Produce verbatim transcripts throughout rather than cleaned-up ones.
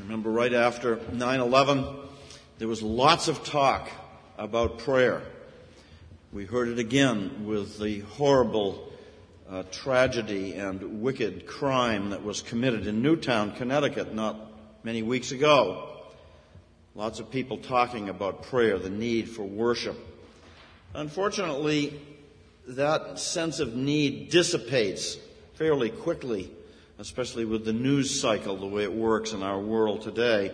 remember right after nine eleven, there was lots of talk about prayer. We heard it again with the horrible uh, tragedy and wicked crime that was committed in Newtown, Connecticut, not many weeks ago. Lots of people talking about prayer, the need for worship. Unfortunately, that sense of need dissipates fairly quickly, especially with the news cycle, the way it works in our world today.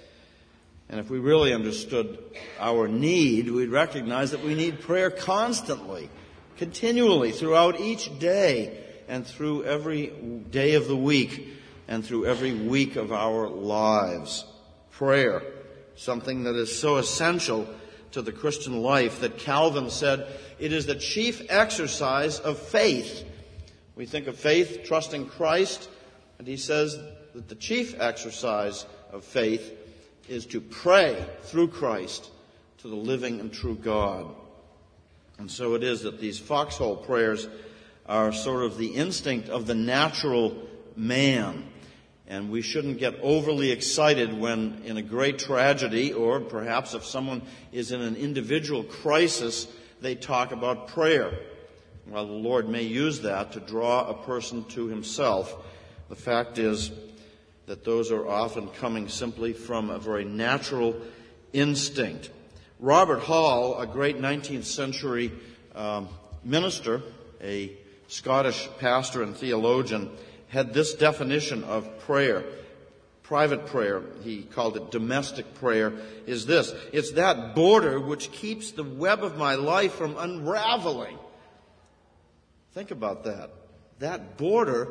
And if we really understood our need, we'd recognize that we need prayer constantly, continually, throughout each day, and through every day of the week, and through every week of our lives. Prayer, something that is so essential to the Christian life that Calvin said it is the chief exercise of faith. We think of faith, trusting Christ, and he says that the chief exercise of faith is to pray through Christ to the living and true God. And so it is that these foxhole prayers are sort of the instinct of the natural man. And we shouldn't get overly excited when in a great tragedy, or perhaps if someone is in an individual crisis, they talk about prayer. While the Lord may use that to draw a person to himself, the fact is that those are often coming simply from a very natural instinct. Robert Hall, a great nineteenth century um, minister, a Scottish pastor and theologian, had this definition of prayer. Private prayer, he called it domestic prayer, is this. It's that border which keeps the web of my life from unraveling. Think about that. That border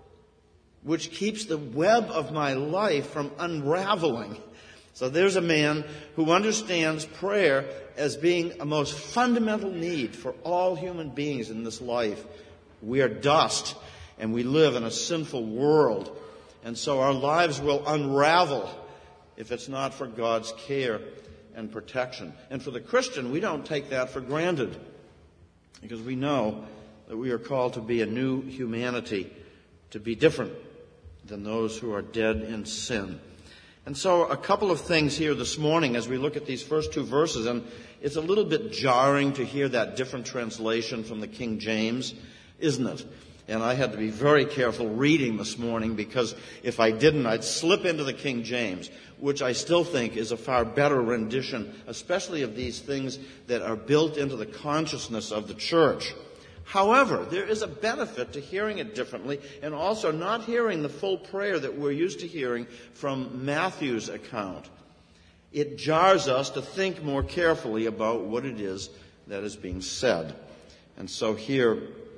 which keeps the web of my life from unraveling. So there's a man who understands prayer as being a most fundamental need for all human beings in this life. We are dust, and we live in a sinful world. And so our lives will unravel if it's not for God's care and protection. And for the Christian, we don't take that for granted, because we know that we are called to be a new humanity, to be different than those who are dead in sin. And so a couple of things here this morning as we look at these first two verses, and it's a little bit jarring to hear that different translation from the King James, isn't it? And I had to be very careful reading this morning, because if I didn't, I'd slip into the King James, which I still think is a far better rendition, especially of these things that are built into the consciousness of the church. However, there is a benefit to hearing it differently, and also not hearing the full prayer that we're used to hearing from Matthew's account. It jars us to think more carefully about what it is that is being said. And so here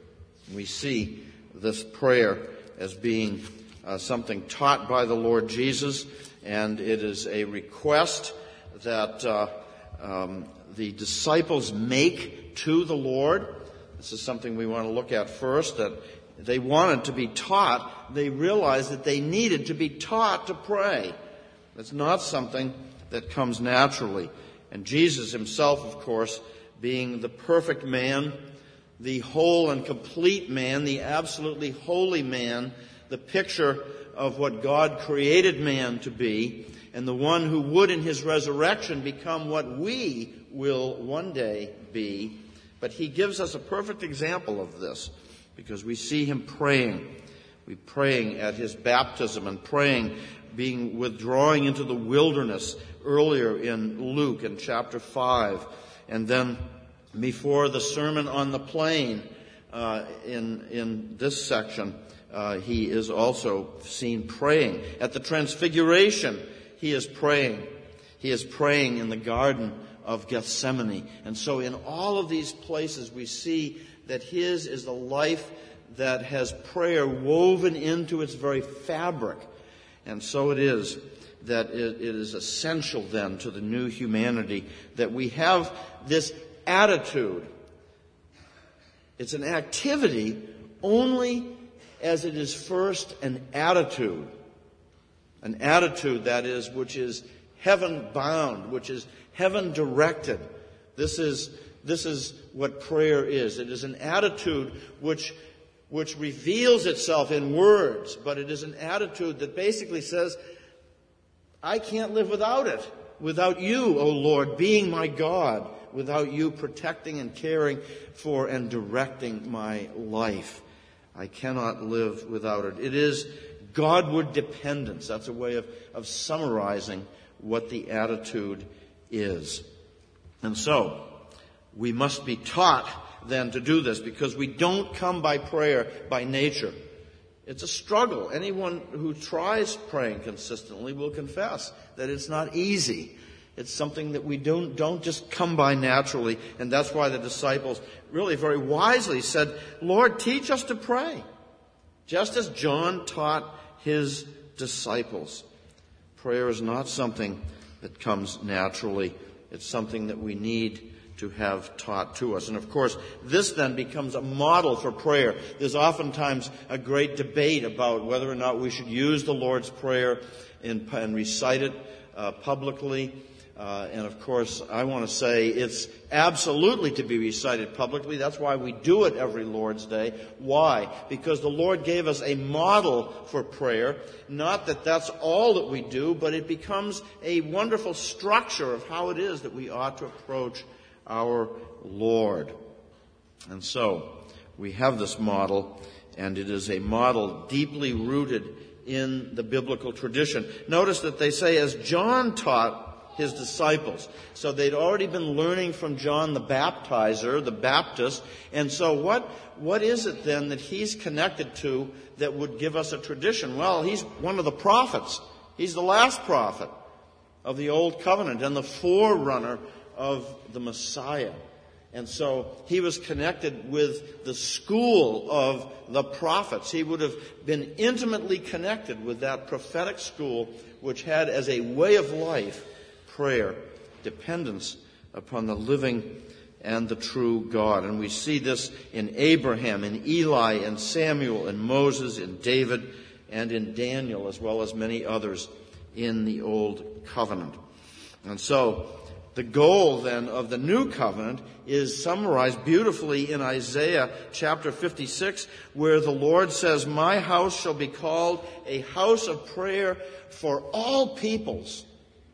we see this prayer as being uh, something taught by the Lord Jesus, and it is a request that uh, um, the disciples make to the Lord. This is something we want to look at first, that they wanted to be taught. They realized that they needed to be taught to pray. It's not something that comes naturally. And Jesus himself, of course, being the perfect man, the whole and complete man, the absolutely holy man, the picture of what God created man to be, and the one who would in his resurrection become what we will one day be. But he gives us a perfect example of this, because we see him praying. We praying at his baptism, and praying, being withdrawing into the wilderness earlier in Luke in chapter five, and then before the Sermon on the Plain uh, in in this section, uh, he is also seen praying. At the Transfiguration, he is praying. He is praying in the Garden of Gethsemane. And so in all of these places we see that his is a life that has prayer woven into its very fabric. And so it is that it, it is essential then to the new humanity that we have this attitude. It's an activity only as it is first an attitude. An attitude, that is, which is heaven-bound, which is heaven-directed. This is, this is what prayer is. It is an attitude which, which reveals itself in words, but it is an attitude that basically says, I can't live without it. Without you, O Lord, being my God. Without you protecting and caring for and directing my life. I cannot live without it. It is Godward dependence. That's a way of, of summarizing what the attitude is. And so, we must be taught then to do this, because we don't come by prayer by nature. It's a struggle. Anyone who tries praying consistently will confess that it's not easy. It's something that we don't, don't just come by naturally. And that's why the disciples really very wisely said, Lord, teach us to pray. Just as John taught his disciples. Prayer is not something that comes naturally. It's something that we need to have taught to us. And of course, this then becomes a model for prayer. There's oftentimes a great debate about whether or not we should use the Lord's Prayer and, and recite it uh, publicly. Uh, and of course, I want to say it's absolutely to be recited publicly. That's why we do it every Lord's Day. Why? Because the Lord gave us a model for prayer. Not that that's all that we do, but it becomes a wonderful structure of how it is that we ought to approach our Lord. And so, we have this model, and it is a model deeply rooted in the biblical tradition. Notice that they say, as John taught his disciples. So they'd already been learning from John the Baptizer, the Baptist. And so what, what is it then that he's connected to that would give us a tradition? Well, he's one of the prophets. He's the last prophet of the Old Covenant and the forerunner of the Messiah. And so he was connected with the school of the prophets. He would have been intimately connected with that prophetic school, which had as a way of life prayer, dependence upon the living and the true God. And we see this in Abraham, in Eli, in Samuel, in Moses, in David, and in Daniel, as well as many others in the Old Covenant. And so, the goal then of the New Covenant is summarized beautifully in Isaiah chapter fifty-six, where the Lord says, "My house shall be called a house of prayer for all peoples."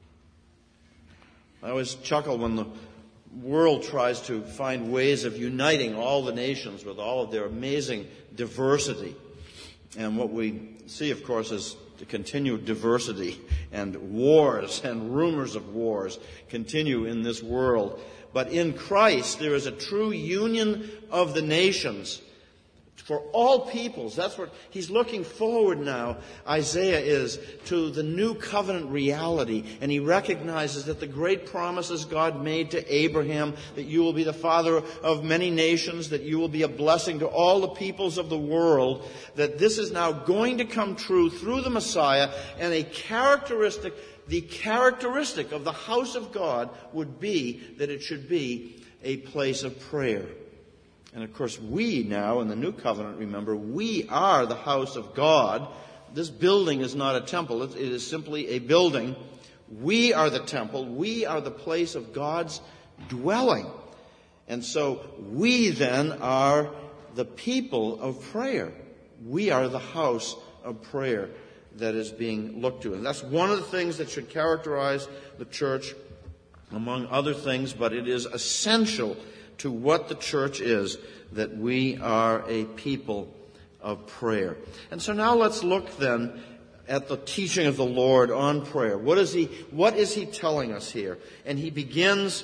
I always chuckle when the world tries to find ways of uniting all the nations with all of their amazing diversity. And what we see, of course, is the continued diversity and wars and rumors of wars continue in this world. But in Christ, there is a true union of the nations for all peoples. That's what he's looking forward now, Isaiah is, to the new covenant reality. And he recognizes that the great promises God made to Abraham, that you will be the father of many nations, that you will be a blessing to all the peoples of the world, that this is now going to come true through the Messiah. And a characteristic, the characteristic of the house of God would be that it should be a place of prayer. And of course, we now, in the New Covenant, remember, we are the house of God. This building is not a temple. It is simply a building. We are the temple. We are the place of God's dwelling. And so, we then are the people of prayer. We are the house of prayer that is being looked to. And that's one of the things that should characterize the church, among other things, but it is essential to what the church is, that we are a people of prayer. And so now let's look then at the teaching of the Lord on prayer. What is he, what is he telling us here? And he begins,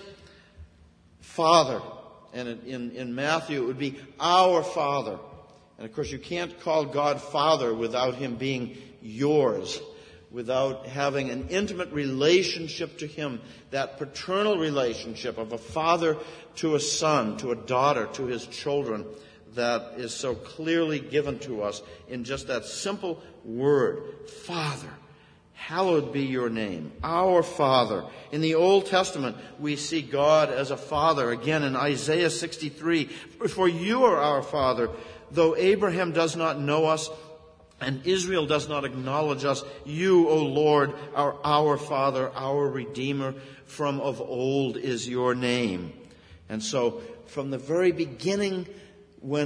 Father. And in, in Matthew it would be our Father. And of course you can't call God Father without him being yours, without having an intimate relationship to him, that paternal relationship of a father to a son, to a daughter, to his children, that is so clearly given to us in just that simple word, Father. Hallowed be your name, our Father. In the Old Testament, we see God as a father. Again, in Isaiah sixty-three, for you are our Father, though Abraham does not know us, and Israel does not acknowledge us, you, O Lord, are our Father, our Redeemer. From of old is your name. And so, from the very beginning, when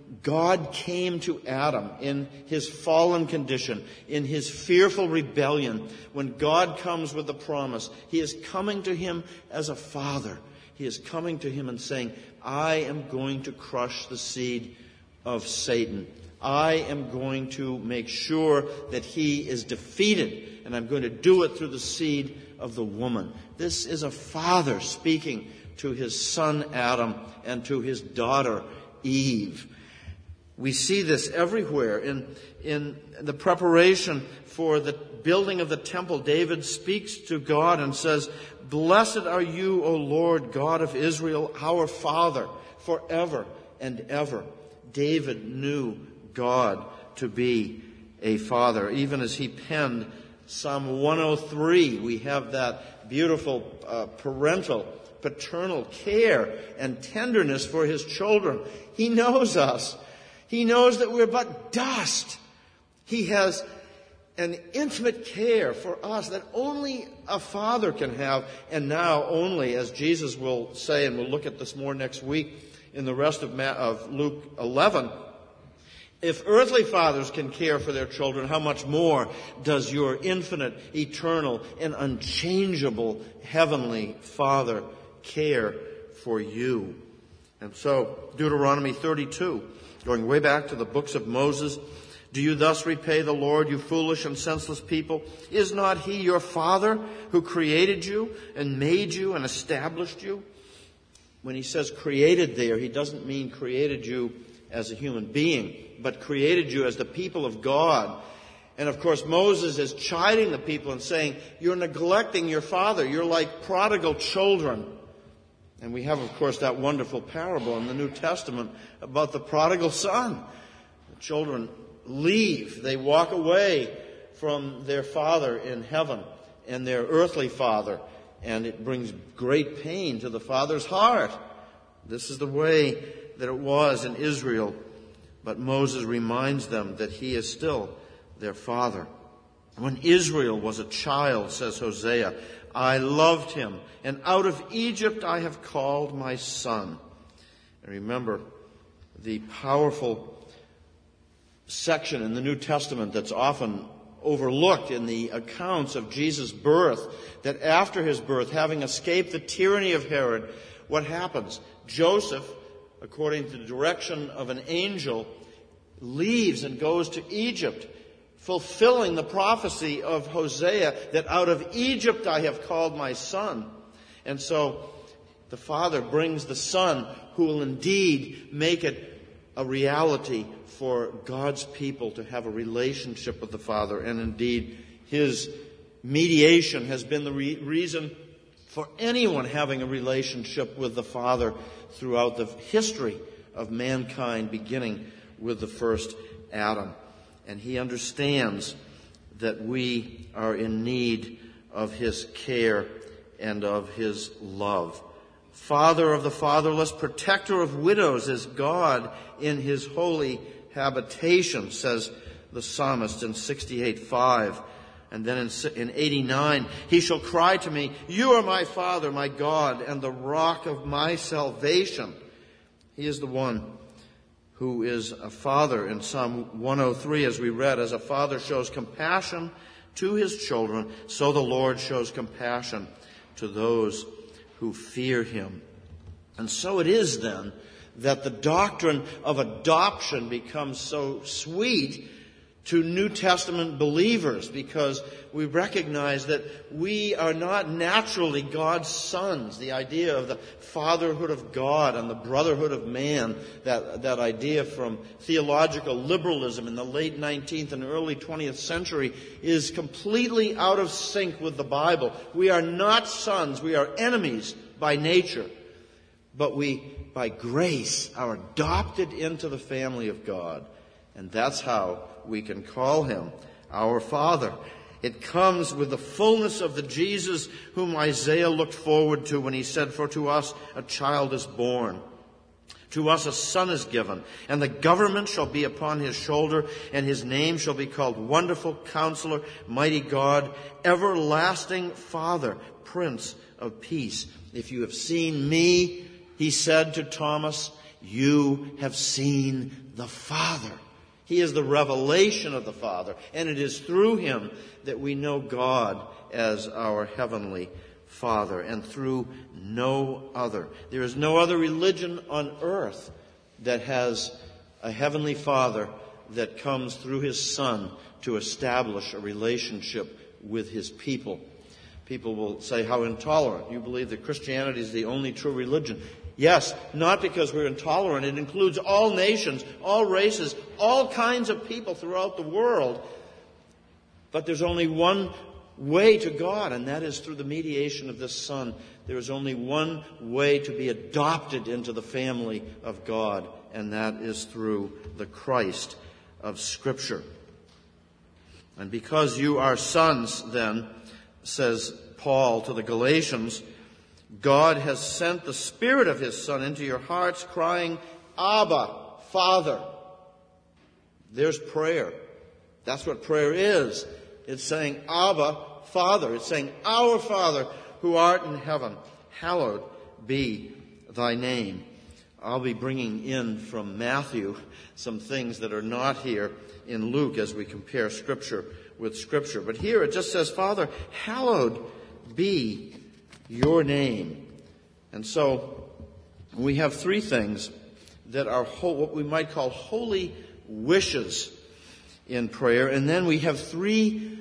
God came to Adam in his fallen condition, in his fearful rebellion. When God comes with the promise, he is coming to him as a father. He is coming to him and saying, I am going to crush the seed of Satan. I am going to make sure that he is defeated, and I'm going to do it through the seed of the woman. This is a father speaking to his son Adam and to his daughter Eve. We see this everywhere. In, in the preparation for the building of the temple, David speaks to God and says, Blessed are you, O Lord, God of Israel, our Father, forever and ever. David knew God to be a father. Even as he penned Psalm one oh three, we have that beautiful uh, parental, paternal care and tenderness for his children. He knows us. He knows that we're but dust. He has an intimate care for us that only a father can have, and now only, as Jesus will say, and we'll look at this more next week in the rest of, Ma- of Luke eleven, if earthly fathers can care for their children, how much more does your infinite, eternal, and unchangeable heavenly Father care for you? And so, Deuteronomy thirty-two, going way back to the books of Moses, do you thus repay the Lord, you foolish and senseless people? Is not he your Father who created you and made you and established you? When he says created there, he doesn't mean created you as a human being, but created you as the people of God. And of course, Moses is chiding the people and saying, you're neglecting your father. You're like prodigal children. And we have, of course, that wonderful parable in the New Testament about the prodigal son. The children leave. They walk away from their father in heaven and their earthly father. And it brings great pain to the father's heart. This is the way that it was in Israel. But Moses reminds them that he is still their father. When Israel was a child, says Hosea, I loved him, and out of Egypt I have called my son. And remember the powerful section in the New Testament that's often overlooked in the accounts of Jesus' birth, that after his birth, having escaped the tyranny of Herod, what happens? Joseph, according to the direction of an angel, leaves and goes to Egypt, fulfilling the prophecy of Hosea that out of Egypt I have called my son. And so the Father brings the Son who will indeed make it a reality for God's people to have a relationship with the Father. And indeed, his mediation has been the re- reason for anyone having a relationship with the Father throughout the history of mankind, beginning with the first Adam. And he understands that we are in need of his care and of his love. Father of the fatherless, protector of widows is God in his holy habitation, says the psalmist in sixty-eight five. And then in, in eighty-nine, he shall cry to me, you are my Father, my God, and the rock of my salvation. He is the one who is a father in Psalm one oh three, as we read, as a father shows compassion to his children, so the Lord shows compassion to those who fear him. And so it is then that the doctrine of adoption becomes so sweet to New Testament believers, because we recognize that we are not naturally God's sons. The idea of the fatherhood of God and the brotherhood of man, that, that idea from theological liberalism in the late nineteenth and early twentieth century, is completely out of sync with the Bible. We are not sons. We are enemies by nature. But we, by grace, are adopted into the family of God. And that's how we can call him our Father. It comes with the fullness of the Jesus whom Isaiah looked forward to when he said, for to us a child is born, to us a son is given, and the government shall be upon his shoulder, and his name shall be called Wonderful Counselor, Mighty God, Everlasting Father, Prince of Peace. If you have seen me, he said to Thomas, you have seen the Father. He is the revelation of the Father, and it is through him that we know God as our heavenly Father, and through no other. There is no other religion on earth that has a heavenly Father that comes through his Son to establish a relationship with his people. People will say, how intolerant. You believe that Christianity is the only true religion. Yes, not because we're intolerant. It includes all nations, all races, all kinds of people throughout the world. But there's only one way to God, and that is through the mediation of this Son. There is only one way to be adopted into the family of God, and that is through the Christ of Scripture. And because you are sons, then, says Paul to the Galatians, God has sent the Spirit of his Son into your hearts, crying, Abba, Father. There's prayer. That's what prayer is. It's saying, Abba, Father. It's saying, Our Father, who art in heaven, hallowed be thy name. I'll be bringing in from Matthew some things that are not here in Luke as we compare Scripture with Scripture. But here it just says, Father, hallowed be your name. And so we have three things that are ho- what we might call holy wishes in prayer. And then we have three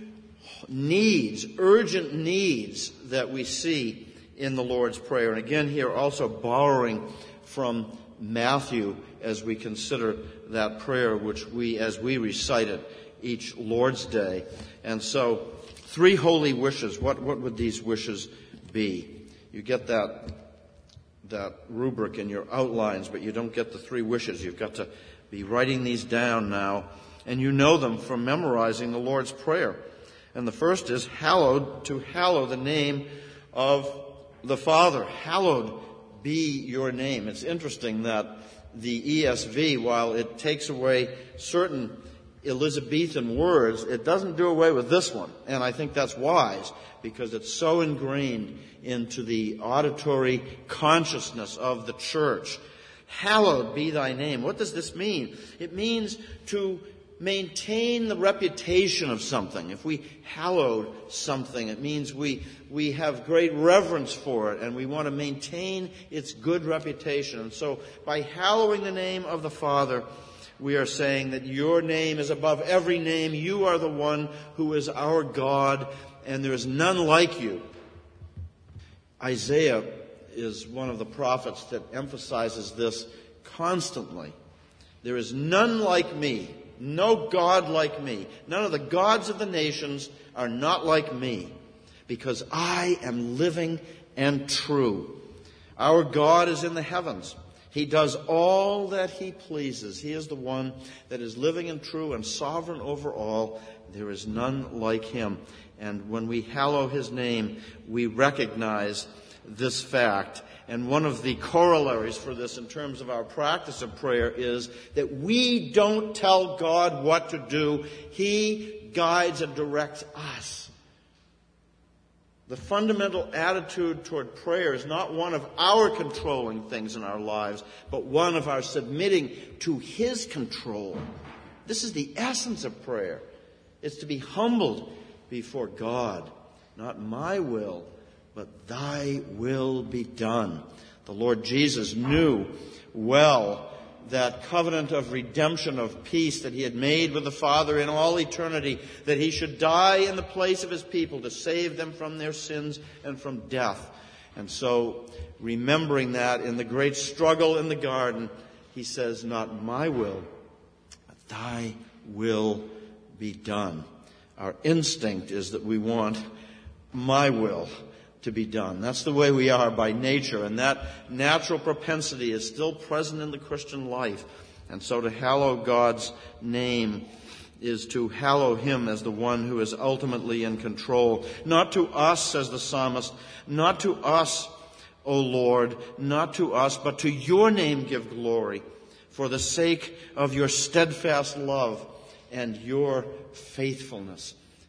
needs, urgent needs that we see in the Lord's Prayer. And again here also borrowing from Matthew as we consider that prayer which we, as we recite it each Lord's Day. And so three holy wishes. What, what would these wishes be? You get that that rubric in your outlines, but you don't get the three wishes. You've got to be writing these down now, and you know them from memorizing the Lord's Prayer. And the first is hallowed, to hallow the name of the Father. Hallowed be your name. It's interesting that the E S V, while it takes away certain Elizabethan words, it doesn't do away with this one. And I think that's wise, because it's so ingrained into the auditory consciousness of the church. Hallowed be thy name. What does this mean? It means to maintain the reputation of something. If we hallowed something, it means we we have great reverence for it, and we want to maintain its good reputation. And so by hallowing the name of the Father, we are saying that your name is above every name. You are the one who is our God, and there is none like you. Isaiah is one of the prophets that emphasizes this constantly. There is none like me, no God like me. None of the gods of the nations are not like me, because I am living and true. Our God is in the heavens. He does all that he pleases. He is the one that is living and true and sovereign over all. There is none like him. And when we hallow his name, we recognize this fact. And one of the corollaries for this in terms of our practice of prayer is that we don't tell God what to do. He guides and directs us. The fundamental attitude toward prayer is not one of our controlling things in our lives, but one of our submitting to his control. This is the essence of prayer. It's to be humbled before God. Not my will, but thy will be done. The Lord Jesus knew well that covenant of redemption, of peace that he had made with the Father in all eternity, that he should die in the place of his people to save them from their sins and from death. And so, remembering that in the great struggle in the garden, he says, not my will, but thy will be done. Our instinct is that we want my will to be done. That's the way we are by nature, and that natural propensity is still present in the Christian life. And so to hallow God's name is to hallow him as the one who is ultimately in control. Not to us, says the psalmist, not to us, O Lord, not to us, but to your name give glory, for the sake of your steadfast love and your faithfulness.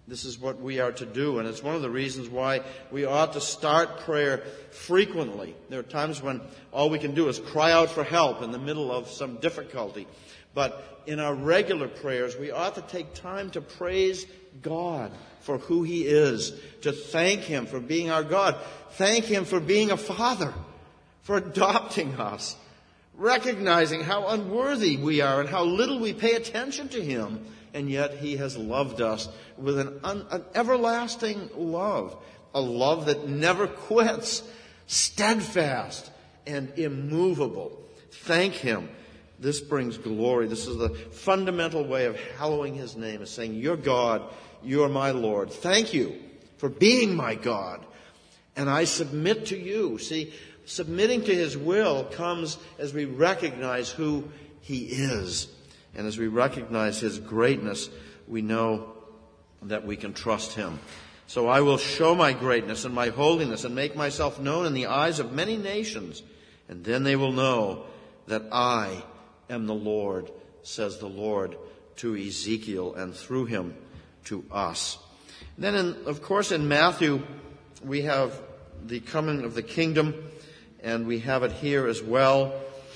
This is what we are to do, and it's one of the reasons why we ought to start prayer frequently. There are times when all we can do is cry out for help in the middle of some difficulty. But in our regular prayers, we ought to take time to praise God for who He is, to thank Him for being our God, thank Him for being a Father, for adopting us, recognizing how unworthy we are and how little we pay attention to Him. And yet He has loved us with an, un, an everlasting love, a love that never quits, steadfast and immovable. Thank Him. This brings glory. This is the fundamental way of hallowing His name, is saying, you're God, you're my Lord. Thank you for being my God. And I submit to you. See, submitting to His will comes as we recognize who He is. And as we recognize His greatness, we know that we can trust Him. So I will show my greatness and my holiness and make myself known in the eyes of many nations. And then they will know that I am the Lord, says the Lord to Ezekiel, and through him to us. And then, in, of course, in Matthew, we have the coming of the kingdom, and we have it here as well.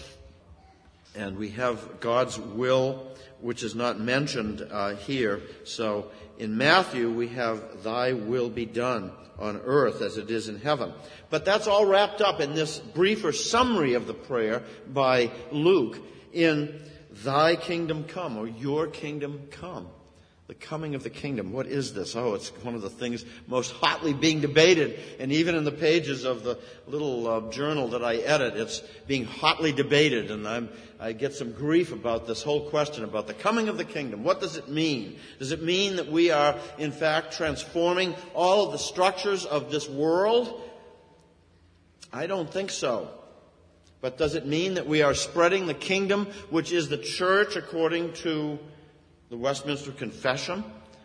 And we have God's will, which is not mentioned uh, here. So in Matthew, we have thy will be done on earth as it is in heaven. But that's all wrapped up in this briefer summary of the prayer by Luke in thy kingdom come, or your kingdom come. The coming of the kingdom. What is this? Oh, it's one of the things most hotly being debated. And even in the pages of the little uh, journal that I edit, it's being hotly debated. And I'm, I get some grief about this whole question about the coming of the kingdom. What does it mean? Does it mean that we are, in fact, transforming all of the structures of this world? I don't think so. But does it mean that we are spreading the kingdom, which is the church according to the Westminster Confession?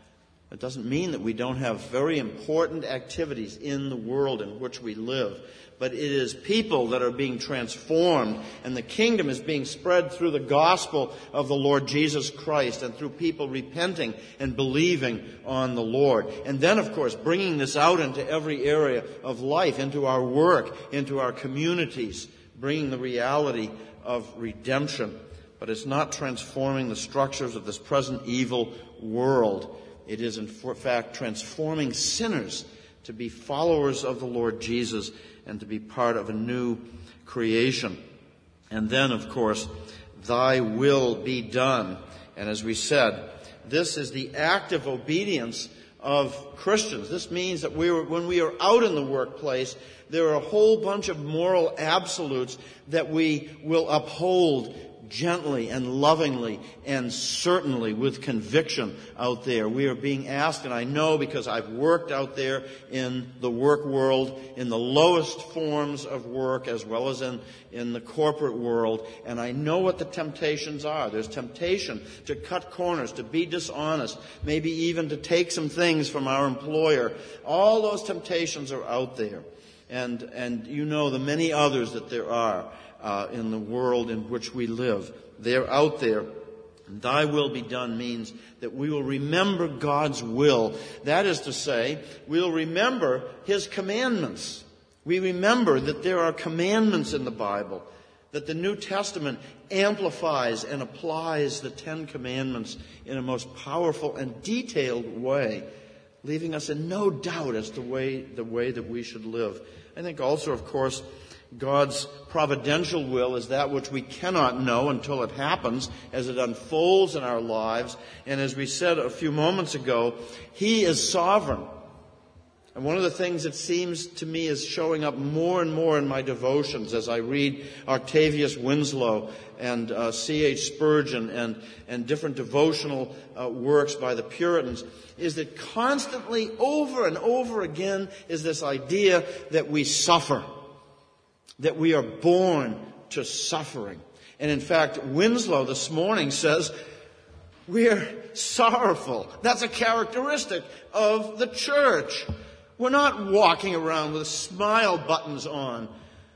It doesn't mean that we don't have very important activities in the world in which we live. But it is people that are being transformed, and the kingdom is being spread through the gospel of the Lord Jesus Christ and through people repenting and believing on the Lord. And then, of course, bringing this out into every area of life, into our work, into our communities, bringing the reality of redemption. But it's not transforming the structures of this present evil world. It is, in fact, transforming sinners to be followers of the Lord Jesus and to be part of a new creation. And then, of course, thy will be done. And as we said, this is the active obedience of Christians. This means that we are, when we are out in the workplace, there are a whole bunch of moral absolutes that we will uphold gently and lovingly and certainly with conviction out there. We are being asked, and I know because I've worked out there in the work world, in the lowest forms of work as well as in, in the corporate world, and I know what the temptations are. There's temptation to cut corners, to be dishonest, maybe even to take some things from our employer. All those temptations are out there. And, and you know the many others that there are. Uh, in the world in which we live. They're out there. And thy will be done means that we will remember God's will. That is to say, we'll remember His commandments. We remember that there are commandments in the Bible, that the New Testament amplifies and applies the Ten Commandments in a most powerful and detailed way, leaving us in no doubt as to way, the way that we should live. I think also, of course, God's providential will is that which we cannot know until it happens, as it unfolds in our lives. And as we said a few moments ago, He is sovereign. And one of the things that seems to me is showing up more and more in my devotions as I read Octavius Winslow and uh, C H Spurgeon and, and different devotional uh, works by the Puritans, is that constantly, over and over again, is this idea that we suffer. That we are born to suffering. And in fact, Winslow this morning says, we're sorrowful. That's a characteristic of the church. We're not walking around with smile buttons on.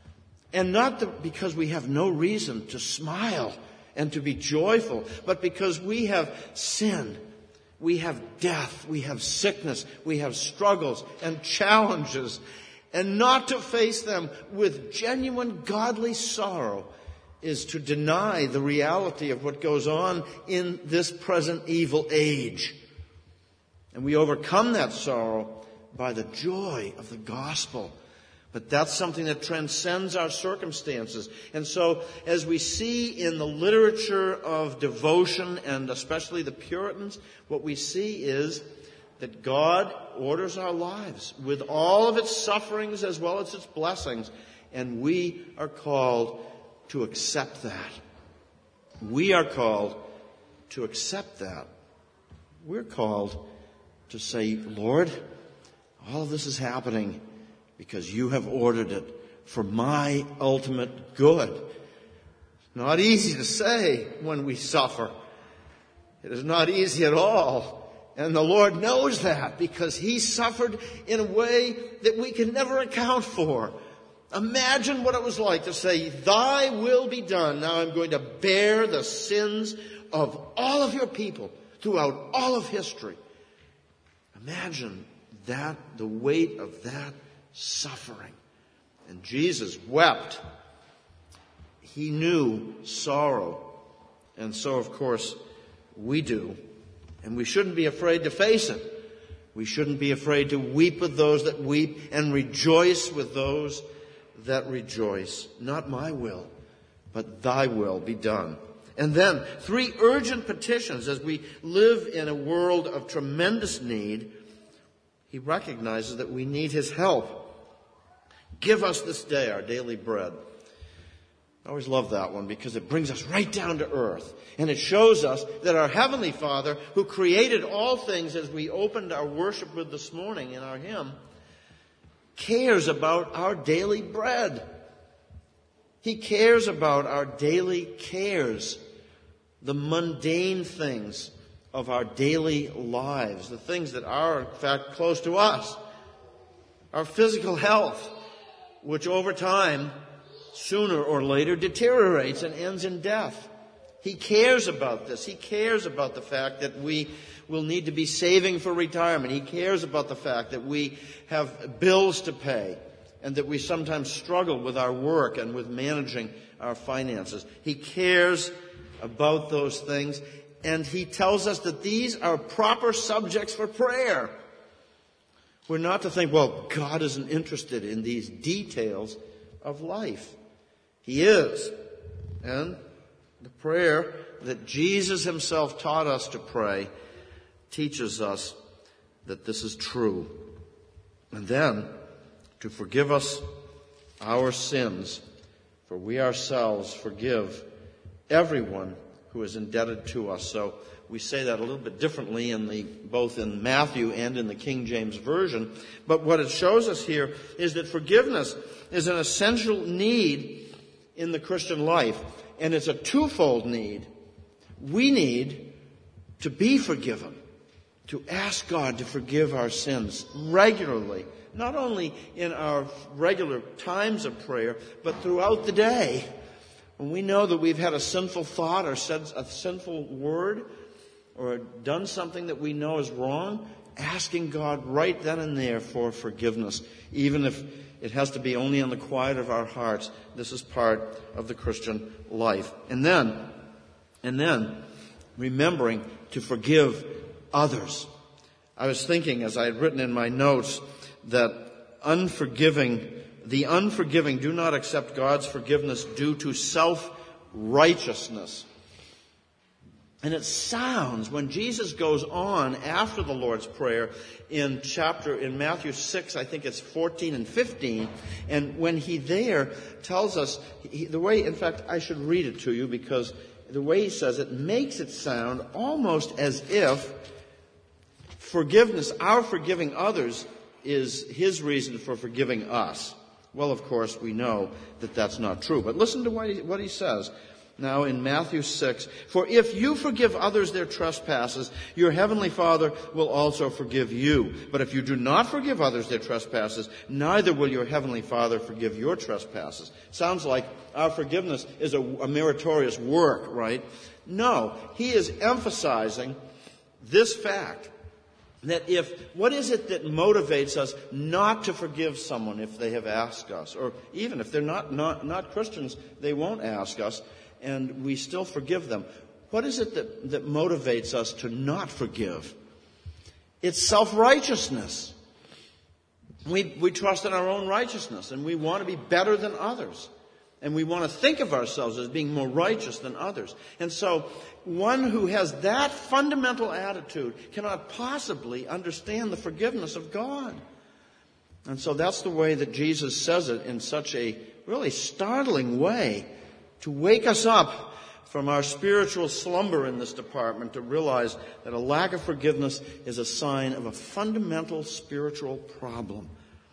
And not the, because we have no reason to smile and to be joyful, but because we have sinned. We have death, we have sickness, we have struggles and challenges. And not to face them with genuine godly sorrow is to deny the reality of what goes on in this present evil age. And we overcome that sorrow by the joy of the gospel. But that's something that transcends our circumstances. And so, as we see in the literature of devotion, and especially the Puritans, what we see is that God orders our lives with all of its sufferings as well as its blessings. And we are called to accept that. We are called to accept that. We're called to say, Lord, all of this is happening because you have ordered it for my ultimate good. It's not easy to say when we suffer. It is not easy at all. And the Lord knows that because He suffered in a way that we can never account for. Imagine what it was like to say, Thy will be done. Now I'm going to bear the sins of all of your people throughout all of history. Imagine that, the weight of that suffering. And Jesus wept. He knew sorrow. And so, of course, we do. And we shouldn't be afraid to face it. We shouldn't be afraid to weep with those that weep and rejoice with those that rejoice. Not my will, but thy will be done. And then, three urgent petitions as we live in a world of tremendous need. He recognizes that we need His help. Give us this day our daily bread. I always love that one because it brings us right down to earth. And it shows us that our Heavenly Father, who created all things as we opened our worship with this morning in our hymn, cares about our daily bread. He cares about our daily cares, the mundane things of our daily lives, the things that are, in fact, close to us. Our physical health, which over time, sooner or later, deteriorates and ends in death. He cares about this. He cares about the fact that we will need to be saving for retirement. He cares about the fact that we have bills to pay and that we sometimes struggle with our work and with managing our finances. He cares about those things, and He tells us that these are proper subjects for prayer. We're not to think, well, God isn't interested in these details of life. He is. And the prayer that Jesus Himself taught us to pray teaches us that this is true. And then to forgive us our sins, for we ourselves forgive everyone who is indebted to us. So we say that a little bit differently in the both in Matthew and in the King James Version. But what it shows us here is that forgiveness is an essential need in the Christian life. And it's a twofold need. We need to be forgiven, to ask God to forgive our sins regularly, not only in our regular times of prayer, but throughout the day. When we know that we've had a sinful thought or said a sinful word or done something that we know is wrong, asking God right then and there for forgiveness, even if it has to be only in the quiet of our hearts. This is part of the Christian life. And then, and then, remembering to forgive others. I was thinking, as I had written in my notes, that unforgiving, the unforgiving do not accept God's forgiveness due to self-righteousness. And it sounds, when Jesus goes on after the Lord's Prayer in chapter, in Matthew six, I think it's fourteen and fifteen, and when he there tells us, he, the way, in fact, I should read it to you because the way he says it makes it sound almost as if forgiveness, our forgiving others, is his reason for forgiving us. Well, of course, we know that that's not true. But listen to what he, what he says. Now in Matthew six, for if you forgive others their trespasses, your heavenly Father will also forgive you. But if you do not forgive others their trespasses, neither will your heavenly Father forgive your trespasses. Sounds like our forgiveness is a, a meritorious work, right? No, he is emphasizing this fact, that if, what is it that motivates us not to forgive someone if they have asked us? Or even if they're not, not, not Christians, they won't ask us, and we still forgive them. What is it that, that motivates us to not forgive? It's self-righteousness. We, we trust in our own righteousness, and we want to be better than others. And we want to think of ourselves as being more righteous than others. And so, one who has that fundamental attitude cannot possibly understand the forgiveness of God. And so that's the way that Jesus says it, in such a really startling way, to wake us up from our spiritual slumber in this department, to realize that a lack of forgiveness is a sign of a fundamental spiritual problem.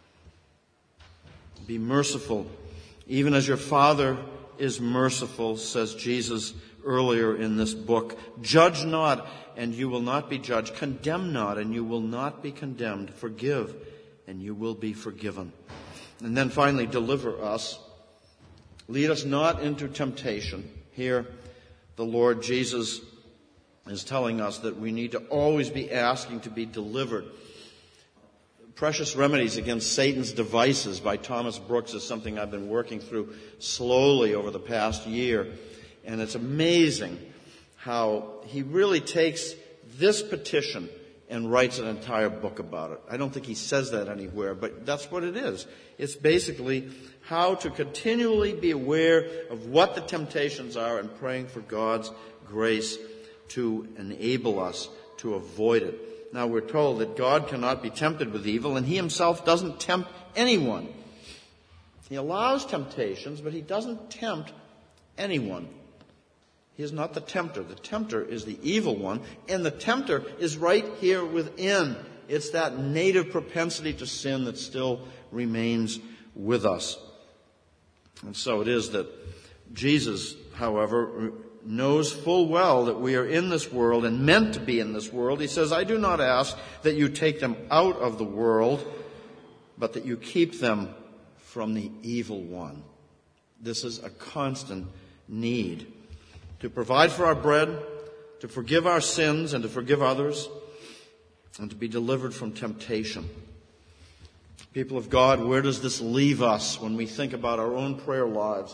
Be merciful, even as your Father is merciful, says Jesus earlier in this book. Judge not, and you will not be judged. Condemn not, and you will not be condemned. Forgive, and you will be forgiven. And then finally, deliver us. Lead us not into temptation. Here, the Lord Jesus is telling us that we need to always be asking to be delivered. Precious Remedies Against Satan's Devices by Thomas Brooks is something I've been working through slowly over the past year. And it's amazing how he really takes this petition and writes an entire book about it. I don't think he says that anywhere, but that's what it is. It's basically how to continually be aware of what the temptations are and praying for God's grace to enable us to avoid it. Now, we're told that God cannot be tempted with evil, and he himself doesn't tempt anyone. He allows temptations, but he doesn't tempt anyone. He is not the tempter. The tempter is the evil one, and the tempter is right here within. It's that native propensity to sin that still remains with us. And so it is that Jesus, however, knows full well that we are in this world and meant to be in this world. He says, I do not ask that you take them out of the world, but that you keep them from the evil one. This is a constant need. To provide for our bread, to forgive our sins and to forgive others, and to be delivered from temptation. People of God, where does this leave us when we think about our own prayer lives?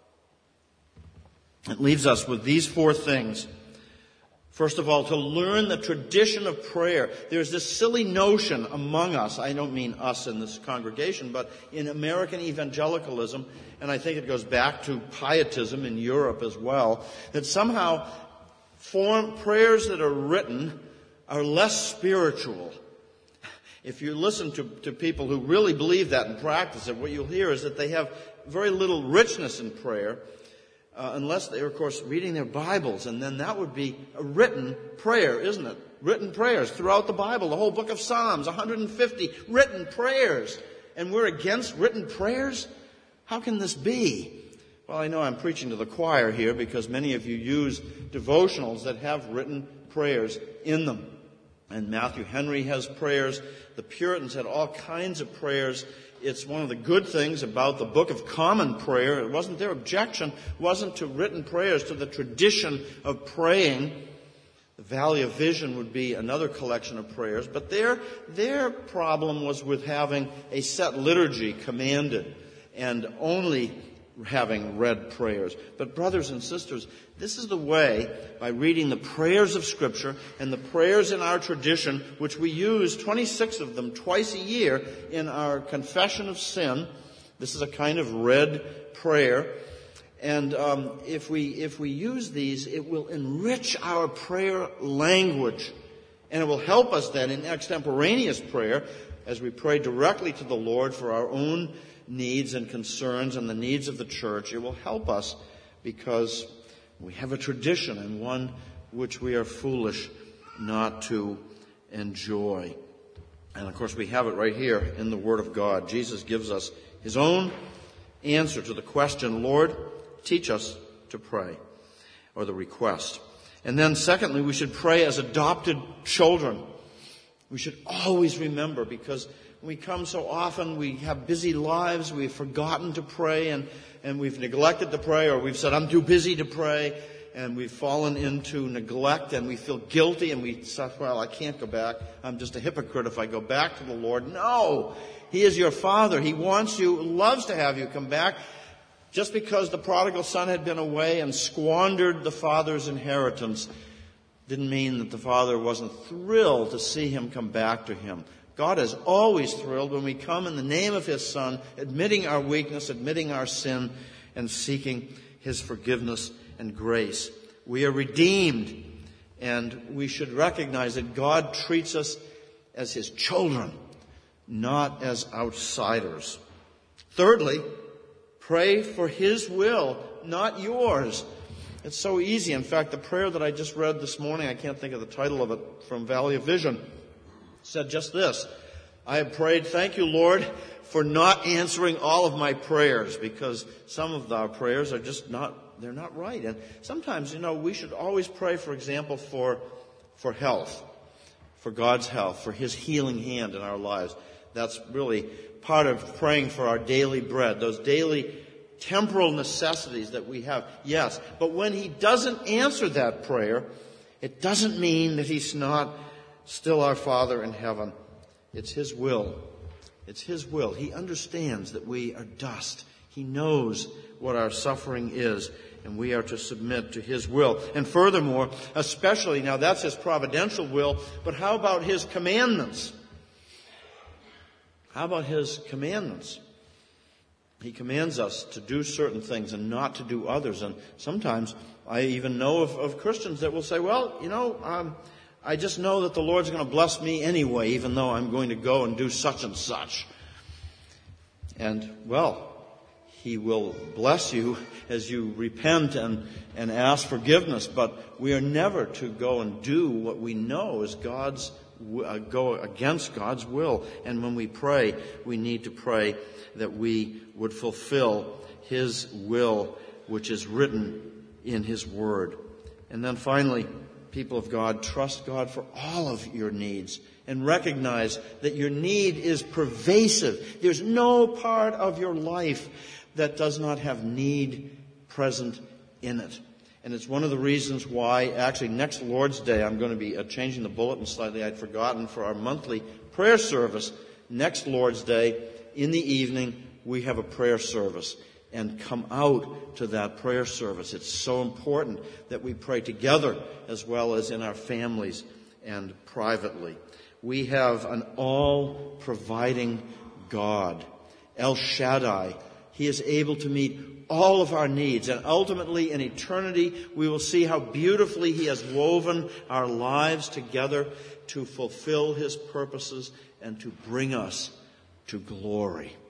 It leaves us with these four things. First of all, to learn the tradition of prayer. There's this silly notion among us, I don't mean us in this congregation, but in American evangelicalism, and I think it goes back to pietism in Europe as well, that somehow form prayers that are written are less spiritual. If you listen to, to people who really believe that and practice it, what you'll hear is that they have very little richness in prayer, Uh, unless they're, of course, reading their Bibles, and then that would be a written prayer, isn't it? Written prayers throughout the Bible, the whole book of Psalms, one hundred fifty written prayers. And we're against written prayers? How can this be? Well, I know I'm preaching to the choir here because many of you use devotionals that have written prayers in them. And Matthew Henry has prayers. The Puritans had all kinds of prayers. It's one of the good things about the Book of Common Prayer. It wasn't their objection, wasn't to written prayers, to the tradition of praying. The Valley of Vision would be another collection of prayers. But their, their problem was with having a set liturgy commanded and only having read prayers. But brothers and sisters, this is the way, by reading the prayers of Scripture and the prayers in our tradition, which we use twenty-six of them twice a year in our confession of sin. This is a kind of read prayer. And um, if we if we use these, it will enrich our prayer language. And it will help us then in extemporaneous prayer as we pray directly to the Lord for our own needs and concerns and the needs of the church. It will help us because we have a tradition and one which we are foolish not to enjoy. And of course we have it right here in the Word of God. Jesus gives us his own answer to the question, Lord, teach us to pray, or the request. And then secondly, we should pray as adopted children. We should always remember, because we come so often, we have busy lives, we've forgotten to pray, and, and we've neglected to pray, or we've said, I'm too busy to pray. and we've fallen into neglect, and we feel guilty, and we say, well, I can't go back. I'm just a hypocrite if I go back to the Lord. No! He is your Father. He wants you, loves to have you come back. Just because the prodigal son had been away and squandered the father's inheritance didn't mean that the father wasn't thrilled to see him come back to him. God is always thrilled when we come in the name of His Son, admitting our weakness, admitting our sin, and seeking His forgiveness and grace. We are redeemed, and we should recognize that God treats us as His children, not as outsiders. Thirdly, pray for His will, not yours. It's so easy. In fact, the prayer that I just read this morning, I can't think of the title of it, from Valley of Vision, said just this: I have prayed, thank you, Lord, for not answering all of my prayers, because some of our prayers are just not, they're not right. And sometimes, you know, we should always pray, for example, for, for health, for God's health, for His healing hand in our lives. That's really part of praying for our daily bread, those daily temporal necessities that we have. Yes, but when He doesn't answer that prayer, it doesn't mean that He's not still our Father in heaven. It's His will. It's His will. He understands that we are dust. He knows what our suffering is, and we are to submit to His will. And furthermore, especially, now that's His providential will, but how about His commandments? How about His commandments? He commands us to do certain things and not to do others. And sometimes I even know of, of Christians that will say, well, you know, um, I just know that the Lord's going to bless me anyway, even though I'm going to go and do such and such. And, well, He will bless you as you repent and, and ask forgiveness. But we are never to go and do what we know is God's Uh, go against God's will. And when we pray, we need to pray that we would fulfill His will, which is written in His Word. And then finally, people of God, trust God for all of your needs and recognize that your need is pervasive. There's no part of your life that does not have need present in it. And it's one of the reasons why, actually, next Lord's Day, I'm going to be uh, changing the bulletin slightly. I'd forgotten for our monthly prayer service. Next Lord's Day, in the evening, we have a prayer service. And come out to that prayer service. It's so important that we pray together as well as in our families and privately. We have an all-providing God, El Shaddai. He is able to meet all of our needs. And ultimately, in eternity, we will see how beautifully He has woven our lives together to fulfill His purposes and to bring us to glory.